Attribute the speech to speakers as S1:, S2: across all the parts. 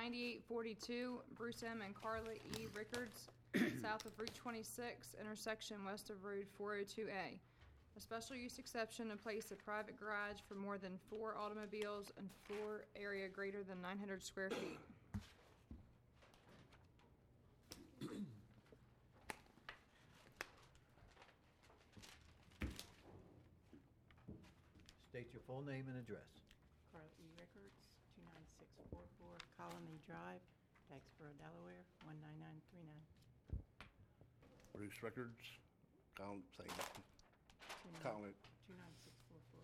S1: 9842 Bruce M. and Carla E. Rickards, south of Route 26, intersection west of Route 402A. A special use exception to place a private garage for more than 4 automobiles and floor area greater than 900 square feet.
S2: State your full name and address.
S3: Carla E. Rickards, 29644 Colony Drive, Daxboro, Delaware, 19939.
S4: Bruce Rickards, Colony
S3: 29644.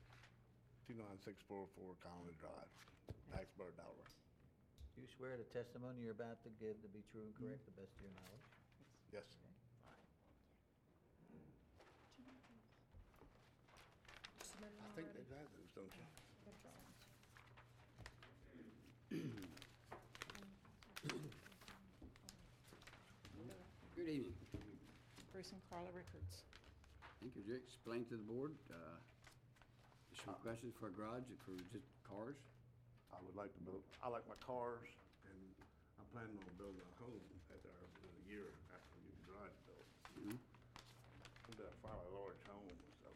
S4: 29644 Colony Drive, Daxboro, Delaware.
S2: Do you swear the testimony you're about to give to be true and correct, the best of your knowledge?
S4: Yes.
S2: Okay.
S4: I think they've had those, don't you?
S5: Good evening.
S3: Bruce and Carla Rickards.
S5: Thank you. Could you explain to the board, just requested for a garage for just cars?
S4: I would like to build, I like my cars, and I'm planning on building a home after a year after we get the garage built. I've got a fairly large home, so.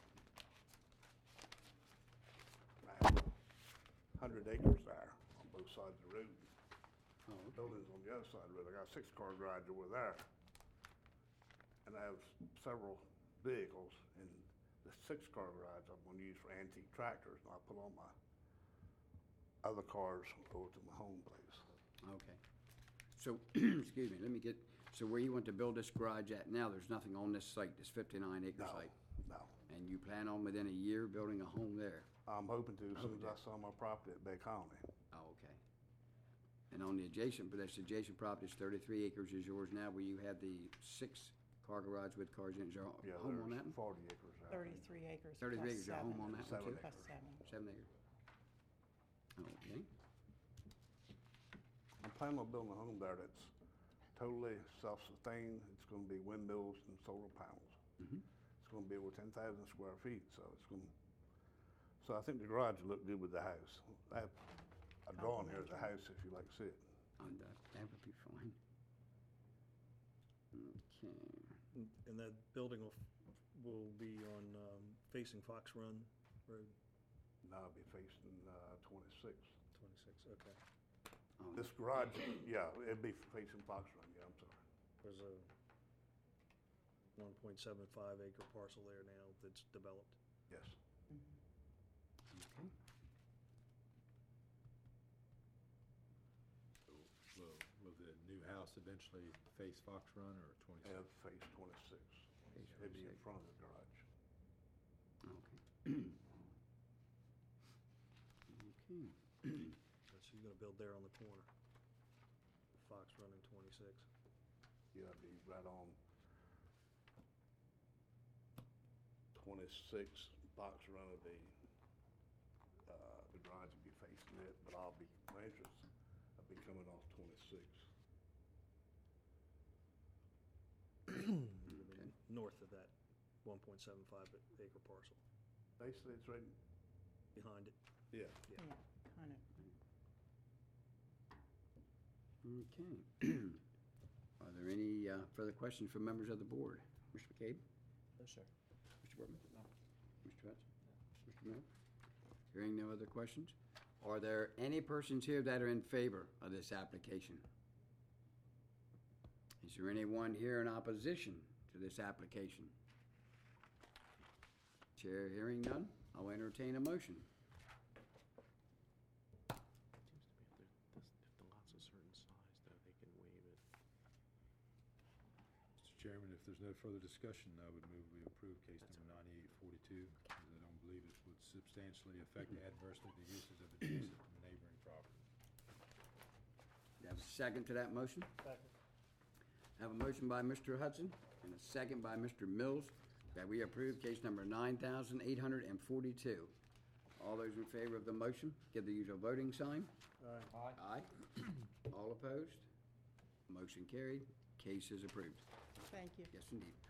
S4: I have 100 acres there on both sides of the road.
S5: Oh, okay.
S4: Buildings on the other side of the road. I got a 6-car garage over there. And I have several vehicles, and the 6-car garage I'm gonna use for antique tractors, and I'll put all my other cars over to my home place.
S5: Okay. So, excuse me, let me get, so where you want to build this garage at now, there's nothing on this site, this 59-acre site?
S4: No.
S5: And you plan on within a year building a home there?
S4: I'm hoping to as soon as I sell my property at Bay Colony.
S5: Oh, okay. And on the adjacent, but that's adjacent property, it's 33 acres is yours now, where you had the 6-car garage with cars in it. Is there a
S4: Yeah,
S5: home on that
S4: there's
S5: one?
S4: 40 acres there.
S3: 33 acres.
S5: 33
S3: plus
S5: acres, a home
S3: 7.
S5: on that one
S4: 7
S5: too?
S4: acres.
S3: Plus 7.
S5: 7 acres. Okay.
S4: I'm planning on building a home there that's totally self-sustained. It's gonna be windmills and solar panels. It's gonna be over 10,000 square feet, so it's gonna, so I think the garage will look good with the house. I have a drawing here of the house if you'd like to see it.
S5: On that would be fine. Okay.
S6: And that building will be on facing Fox Run Road,
S4: Now I'll be facing 26.
S6: 26, okay.
S5: Oh,
S4: This garage, yeah, it'd be facing Fox Run, yeah, I'm sorry.
S6: There's a 1.75 acre parcel there now that's developed.
S4: Yes.
S5: Okay.
S7: Will the new house eventually face Fox Run or 26?
S4: And face 26.
S5: Face
S4: It'd be in
S5: 26.
S4: front of the garage.
S5: Okay. Okay.
S6: So you're gonna build there on the corner, Fox Run and 26.
S4: Yeah, it'd be right on 26, Fox Run would be, the garage would be facing it, but my entrance, I'll be coming off 26.
S5: Okay.
S6: North of that 1.75 acre parcel,
S4: Basically, it's right,
S6: behind it.
S4: yeah.
S3: Yeah, kind of.
S5: Okay. Are there any further questions from members of the board? Mr. McCabe?
S2: No, sir.
S5: Mr. Wortman? No. Mr. Hudson? Mr. Miller? Hearing no other questions, are there any persons here that are in favor of this application? Is there anyone here in opposition to this application? Chair hearing none, I'll entertain a motion.
S8: Seems to be if the lot's a certain size, though, they can waive it.
S7: Mr. Chairman, if there's no further discussion, I would move we approve case number 9842, because I don't believe it would substantially affect adversely the uses of adjacent and neighboring property.
S5: Do you have a second to that motion? Second. I have a motion by Mr. Hudson and a second by Mr. Mills that we approve case number 9842. All those in favor of the motion, give the usual voting sign.
S6: Aye.
S5: Aye. All opposed? Motion carried. Case is approved.
S3: Thank you.
S5: Yes, indeed.